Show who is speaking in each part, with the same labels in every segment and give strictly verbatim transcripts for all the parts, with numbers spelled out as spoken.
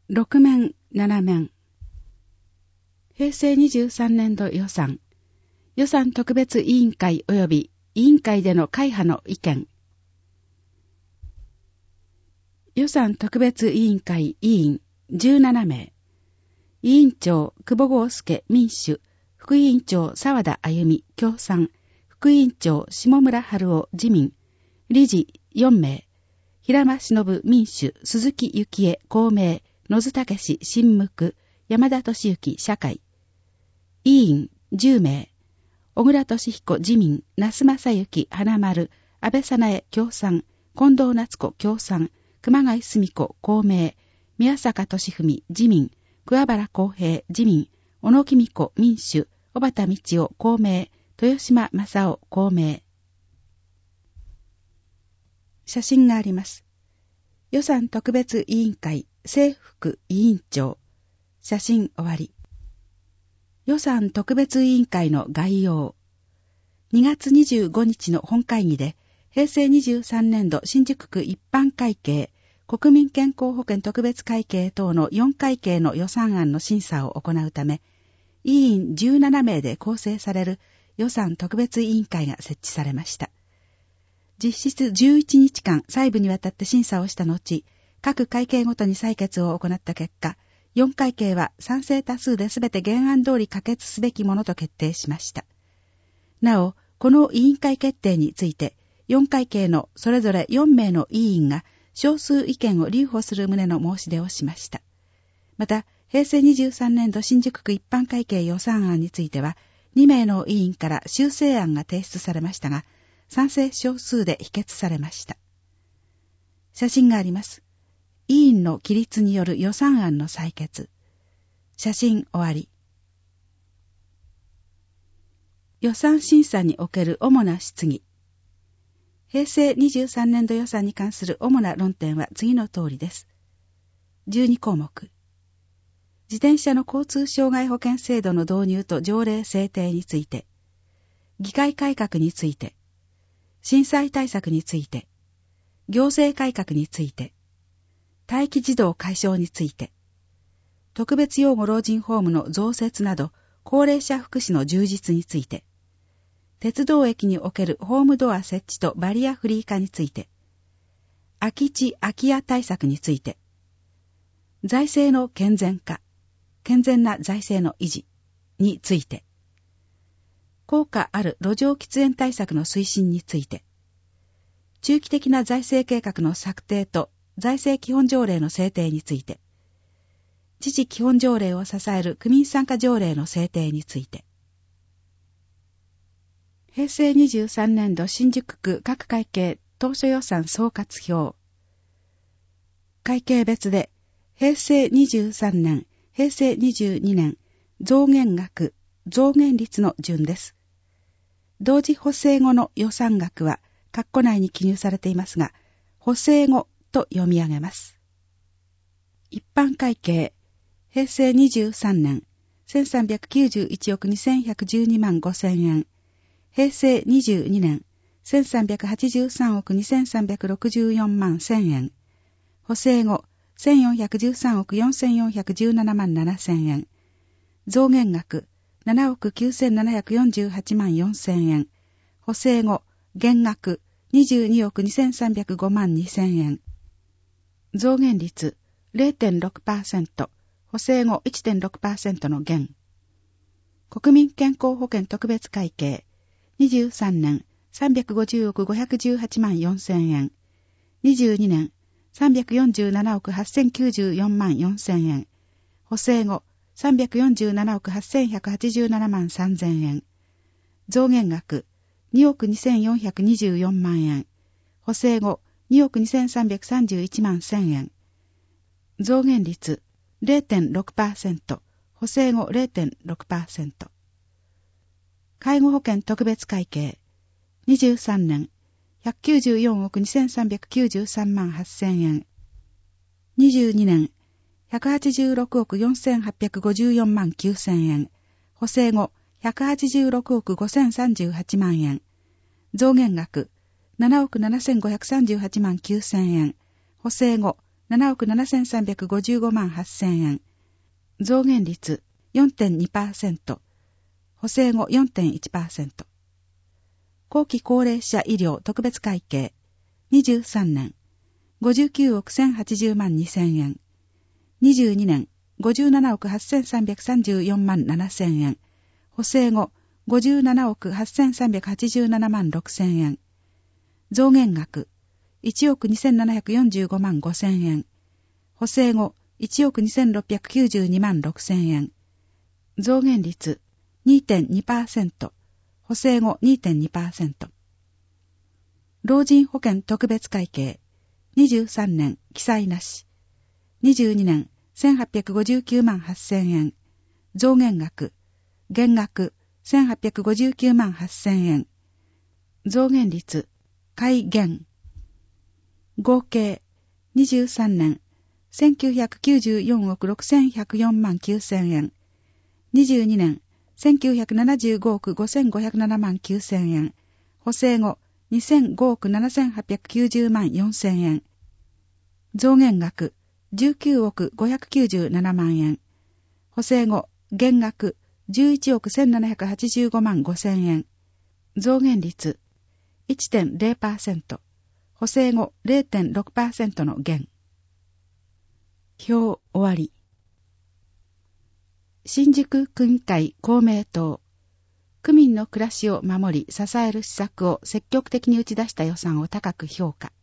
Speaker 1: ろく面、なな面。平成にじゅうさんねん度予算。予算特別委員会及び委員会での会派の意見。予算特別委員会委員じゅうなな名。委員長久保豪介民主、副委員長沢田あゆみ共産、副委員長下村春夫自民、理事よん名。平間忍民主、鈴木幸恵公明、野津武史新無山田俊之社会。委員じゅう名。小倉俊彦自民、那須正幸花丸、安倍早苗共産、近藤夏子共産、熊谷澄子公明、宮坂俊文自民、桑原公平自民、小野公子民主、小畑道夫公明、豊島正夫公明。写真があります。予算特別委員会正副委員長。写真終わり。予算特別委員会の概要。にがつにじゅうごにちの本会議で、平成にじゅうさんねん度新宿区一般会計、国民健康保険特別会計等のよん会計の予算案の審査を行うため、委員じゅうなな名で構成される予算特別委員会が設置されました。実質じゅういちにちかん細部にわたって審査をした後、各会計ごとに採決を行った結果、よん会計は賛成多数で全て原案通り可決すべきものと決定しました。なお、この委員会決定について、よん会計のそれぞれよん名の委員が少数意見を留保する旨の申し出をしました。また、平成にじゅうさんねん度新宿区一般会計予算案については、に名の委員から修正案が提出されましたが、賛成少数で否決されました。写真があります。委員の起立による予算案の採決。写真終わり。予算審査における主な質疑。平成にじゅうさんねん度予算に関する主な論点は次の通りです。じゅうに項目。自転車の交通障害保険制度の導入と条例制定について、議会改革について、震災対策について、行政改革について、待機児童解消について、特別養護老人ホームの増設など高齢者福祉の充実について、鉄道駅におけるホームドア設置とバリアフリー化について、空き地空き家対策について、財政の健全化、健全な財政の維持について、効果ある路上喫煙対策の推進について、中期的な財政計画の策定と財政基本条例の制定について、自治基本条例を支える区民参加条例の制定について、平成にじゅうさんねん度新宿区各会計当初予算総括表。会計別で、平成にじゅうさんねん、平成にじゅうにねん、増減額、増減率の順です。同時補正後の予算額は、括弧内に記入されていますが、補正後と読み上げます。一般会計、平成にじゅうさんねん、せんさんびゃくきゅうじゅういちおくにせんひゃくじゅうにまんごせんえん。平成にじゅうにねん、せんさんびゃくはちじゅうさんおくにせんさんびゃくろくじゅうよんまんせんえん。補正後、せんよんひゃくじゅうさんおくよんせんよんひゃくじゅうななまんななせんえん。増減額、ななおくきゅうせんななひゃくよんじゅうはちまんよんせんえん。補正後、減額、にじゅうにおくにせんさんびゃくごまんにせんえん。増減率、れいてんろくパーセント。補正後 いってんろくパーセント の減。国民健康保険特別会計、にじゅうさんねん、さんびゃくごじゅうおくごひゃくじゅうはちまんよんせんえん。にじゅうにねん、さんびゃくよんじゅうななおくはっせんきゅうじゅうよんまんよんせんえん。補正後、さんびゃくよんじゅうななおくはっせんひゃくはちじゅうななまんさんぜんえん。増減額、におくにせんよんひゃくにじゅうよんまんえん。補正後、におくにせんさんびゃくさんじゅういちまんせんえん。増減率、れいてんろくパーセント。補正後 れいてんろくパーセント。介護保険特別会計、にじゅうさんねん、ひゃくきゅうじゅうよんおくにせんさんびゃくきゅうじゅうさんまんはっせんえん。にじゅうにねん、ひゃくはちじゅうろくおくよんせんはっぴゃくごじゅうよんまんきゅうせんえん。補正後、ひゃくはちじゅうろくおくごせんさんじゅうはちまんえん。増減額、ななおくななせんごひゃくさんじゅうはちまんきゅうせんえん。補正後、 ななおくななせんさんびゃくごじゅうごまんはっせんえん。増減率 よんてんにパーセント。補正後 よんてんいちパーセント。後期高齢者医療特別会計にじゅうさんねんごじゅうきゅうおくせんはちじゅうまんにせんえん。にじゅうにねんごじゅうななおくはっせんさんびゃくさんじゅうよんまんななせんえん。補正後ごじゅうななおくはっせんさんびゃくはちじゅうななまんろくせんえん。増減額いちおくにせんななひゃくよんじゅうごまんごせんえん。補正後いちおくにせんろっぴゃくきゅうじゅうにまんろくせんえん。増減率 にてんにパーセント。補正後 にてんにパーセント。老人保険特別会計にじゅうさんねん記載なし。にじゅうにねんせんはっぴゃくごじゅうきゅうまんはっせんえん。増減額減額せんはっぴゃくごじゅうきゅうまんはっせんえん。増減率改減。合計にじゅうさんねんせんきゅうひゃくきゅうじゅうよんおくろくせんひゃくよんまんきゅうせんえん。にじゅうにねんせんきゅうひゃくななじゅうごおくごせんごひゃくななまんきゅうせんえん。補正後にせんごおくななせんはっぴゃくきゅうじゅうまんよんせんえん。増減額じゅうきゅうおくごひゃくきゅうじゅうななまんえん。補正後減額じゅういちおくせんななひゃくはちじゅうごまんごせんえん。増減率 いってんゼロパーセント。補正後 ゼロてんろくパーセント の減。表終わり。新宿区議会公明党。区民の暮らしを守り支える施策を積極的に打ち出した予算を高く評価。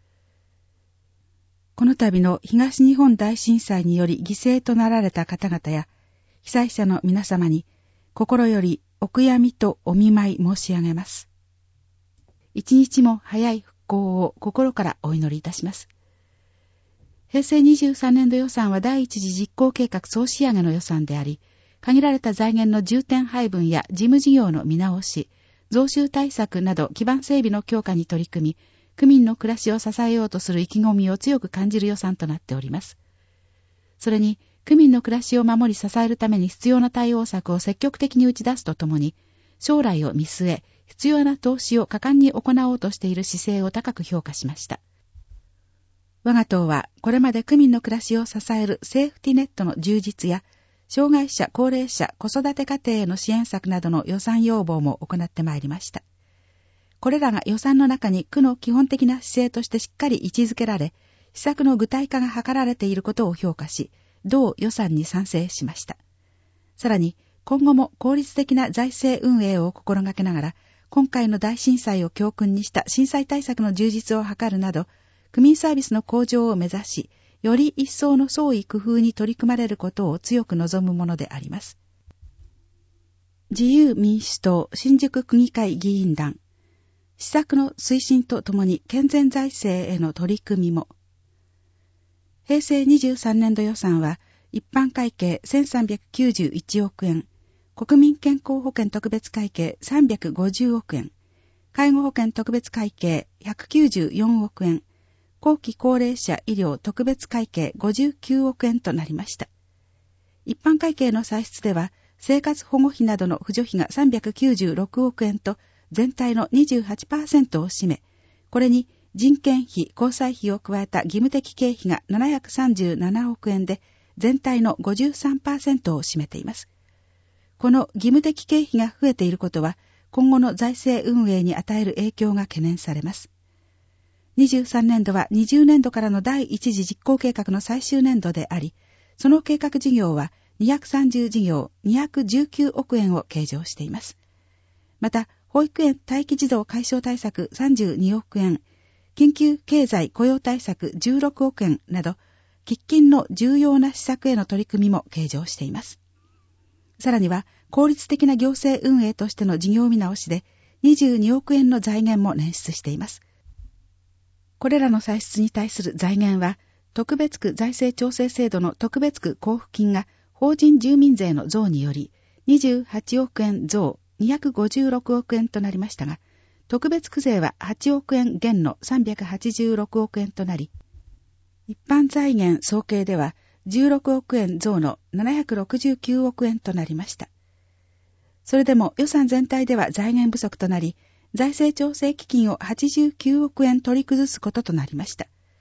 Speaker 1: この度の東日本大震災により犠牲となられた方々や被災者の皆様に心よりお悔やみとお見舞い申し上げます。一日も早い復興を心からお祈りいたします。平成にじゅうさんねん度予算は第一次実行計画総仕上げの予算であり、限られた財源の重点配分や事務事業の見直し、増収対策など基盤整備の強化に取り組み、区民の暮らしを支えようとする意気込みを強く感じる予算となっております。それに、区民の暮らしを守り支えるために必要な対応策を積極的に打ち出すとともに、将来を見据え、必要な投資を果敢に行おうとしている姿勢を高く評価しました。我が党は、これまで区民の暮らしを支えるセーフティネットの充実や、障害者、高齢者、子育て家庭への支援策などの予算要望も行ってまいりました。これらが予算の中に区の基本的な姿勢としてしっかり位置づけられ、施策の具体化が図られていることを評価し、同予算に賛成しました。さらに、今後も効率的な財政運営を心がけながら、今回の大震災を教訓にした震災対策の充実を図るなど、区民サービスの向上を目指し、より一層の創意工夫に取り組まれることを強く望むものであります。自由民主党新宿区議会議員団、施策の推進とともに健全財政への取り組みも。平成にじゅうさんねん度予算は、一般会計せんさんびゃくきゅうじゅういちおくえん、国民健康保険特別会計さんびゃくごじゅうおくえん、介護保険特別会計ひゃくきゅうじゅうよんおくえん、後期高齢者医療特別会計ごじゅうきゅうおくえんとなりました。一般会計の歳出では、生活保護費などの扶助費がさんびゃくきゅうじゅうろくおくえんと、全体の にじゅうはちパーセント を占め、これに人件費、交際費を加えた義務的経費がななひゃくさんじゅうななおくえんで、全体の ごじゅうさんパーセント を占めています。この義務的経費が増えていることは、今後の財政運営に与える影響が懸念されます。にじゅうさんねん度はにじゅうねん度からの第一次実行計画の最終年度であり、その計画事業はにひゃくさんじゅう事業にひゃくじゅうきゅうおくえんを計上しています。また、保育園待機児童解消対策さんじゅうにおくえん、緊急経済雇用対策じゅうろくおくえんなど、喫緊の重要な施策への取り組みも計上しています。さらには、効率的な行政運営としての事業見直しでにじゅうにおくえんの財源も捻出しています。これらの歳出に対する財源は、特別区財政調整制度の特別区交付金が法人住民税の増によりにじゅうはちおくえん増にひゃくごじゅうろくおくえんとなりましたが、特別区税ははちおくえん減のさんびゃくはちじゅうろくおくえんとなり、一般財源総計ではじゅうろくおくえん増のななひゃくろくじゅうきゅうおくえんとなりました。それでも予算全体では財源不足となり、財政調整基金をはちじゅうきゅうおくえん取り崩すこととなりました。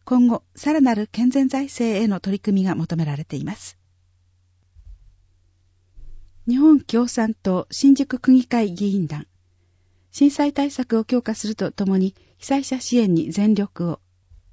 Speaker 1: 今後さらなる健全財政への取り組みが求められています。日本共産党新宿区議会議員団、震災対策を強化するとともに被災者支援に全力を。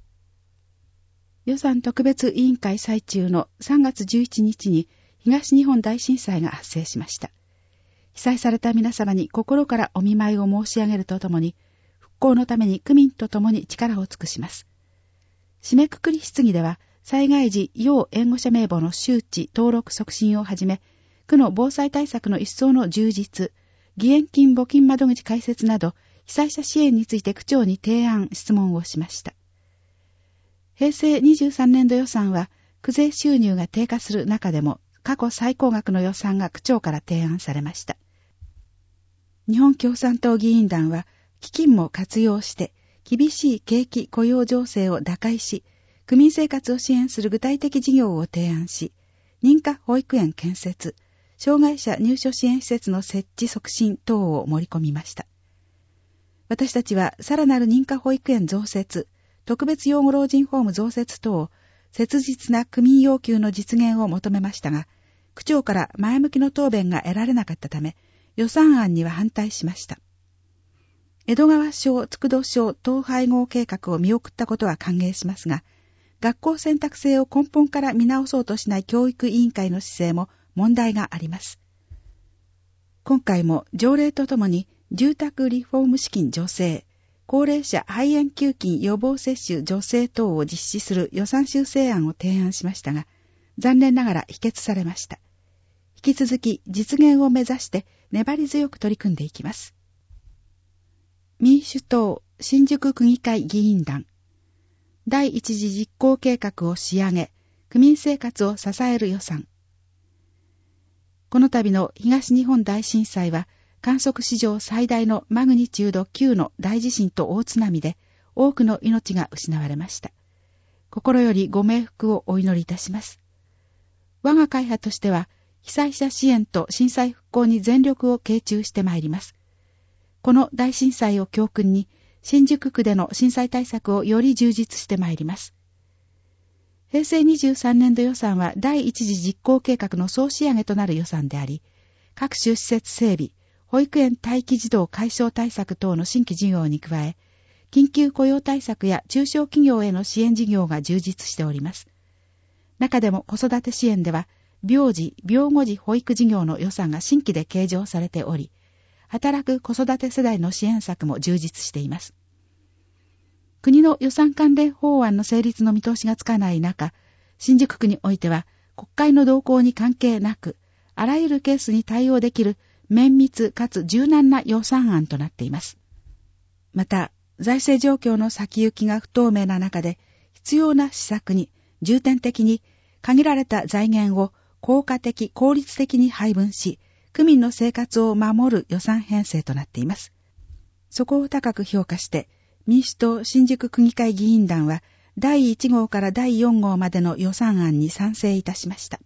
Speaker 1: 予算特別委員会最中のさんがつじゅういちにちに東日本大震災が発生しました。被災された皆様に心からお見舞いを申し上げるとともに、復興のために区民とともに力を尽くします。締めくくり質疑では、災害時要援護者名簿の周知登録促進をはじめ、区の防災対策の一層の充実、義援金募金窓口開設など、被災者支援について区長に提案、質問をしました。平成にじゅうさんねんど予算は、区税収入が低下する中でも、過去最高額の予算が区長から提案されました。日本共産党議員団は、基金も活用して、厳しい景気雇用情勢を打開し、区民生活を支援する具体的事業を提案し、認可保育園建設、障害者入所支援施設の設置促進等を盛り込みました。私たちはさらなる認可保育園増設、特別養護老人ホーム増設等、切実な区民要求の実現を求めましたが、区長から前向きの答弁が得られなかったため、予算案には反対しました。江戸川小、佃小統廃合計画を見送ったことは歓迎しますが、学校選択制を根本から見直そうとしない教育委員会の姿勢も問題があります。今回も条例とともに住宅リフォーム資金助成、高齢者肺炎球菌予防接種助成等を実施する予算修正案を提案しましたが、残念ながら否決されました。引き続き実現を目指して粘り強く取り組んでいきます。民主党新宿区議会議員団、第一次実行計画を仕上げ、区民生活を支える予算。この度の東日本大震災は、観測史上最大のマグニチュードきゅうの大地震と大津波で、多くの命が失われました。心よりご冥福をお祈りいたします。我が会派としては、被災者支援と震災復興に全力を傾注してまいります。この大震災を教訓に、新宿区での震災対策をより充実してまいります。平成にじゅうさんねんど予算は第一次実行計画の総仕上げとなる予算であり、各種施設整備、保育園待機児童解消対策等の新規事業に加え、緊急雇用対策や中小企業への支援事業が充実しております。中でも子育て支援では、病児、病後児保育事業の予算が新規で計上されており、働く子育て世代の支援策も充実しています。国の予算関連法案の成立の見通しがつかない中、新宿区においては国会の動向に関係なく、あらゆるケースに対応できる綿密かつ柔軟な予算案となっています。また、財政状況の先行きが不透明な中で、必要な施策に重点的に限られた財源を効果的、効率的に配分し、区民の生活を守る予算編成となっています。そこを高く評価して、民主党新宿区議会議員団はだいいち号からだいよん号までの予算案に賛成いたしました。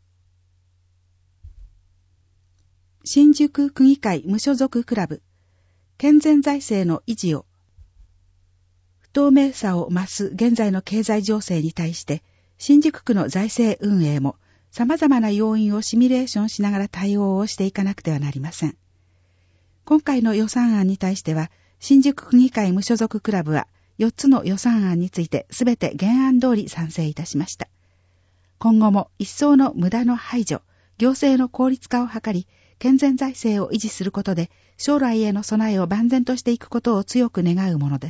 Speaker 1: 新宿区議会無所属クラブ、健全財政の維持を。不透明さを増す現在の経済情勢に対して、新宿区の財政運営も様々な要因をシミュレーションしながら対応をしていかなくてはなりません。今回の予算案に対しては、新宿区議会無所属クラブはよっつの予算案についてすべて原案通り賛成いたしました。今後も一層の無駄の排除、行政の効率化を図り、健全財政を維持することで将来への備えを万全としていくことを強く願うものです。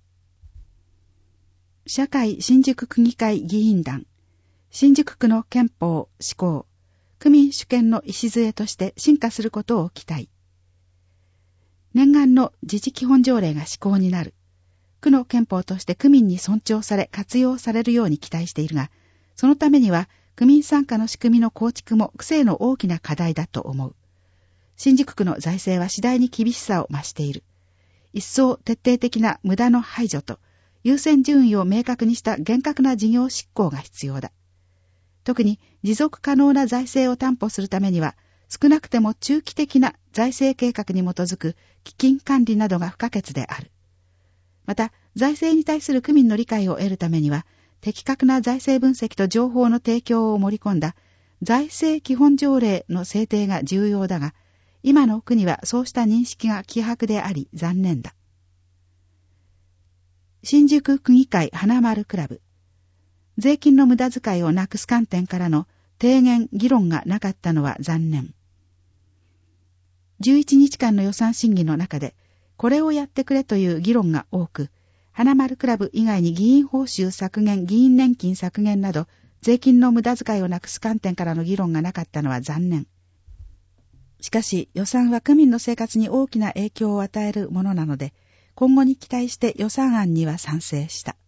Speaker 1: 社会新宿区議会議員団、新宿区の憲法施行、区民主権の礎として進化することを期待。念願の自治基本条例が施行になる。区の憲法として区民に尊重され活用されるように期待しているが、そのためには区民参加の仕組みの構築も区政の大きな課題だと思う。新宿区の財政は次第に厳しさを増している。一層徹底的な無駄の排除と優先順位を明確にした厳格な事業執行が必要だ。特に持続可能な財政を担保するためには、少なくても中期的な財政計画に基づく基金管理などが不可欠である。また、 財政に対する区民の理解を得るためには、的確な財政分析と情報の提供を盛り込んだ財政基本条例の制定が重要だが、今の区にはそうした認識が希薄であり残念だ。新宿区議会花丸クラブ。税金の無駄遣いをなくす観点からの提言議論がなかったのは残念。じゅういちにちかんの予算審議の中で、これをやってくれという議論が多く、花丸クラブ以外に議員報酬削減、議員年金削減など、税金の無駄遣いをなくす観点からの議論がなかったのは残念。しかし予算は区民の生活に大きな影響を与えるものなので、今後に期待して予算案には賛成した。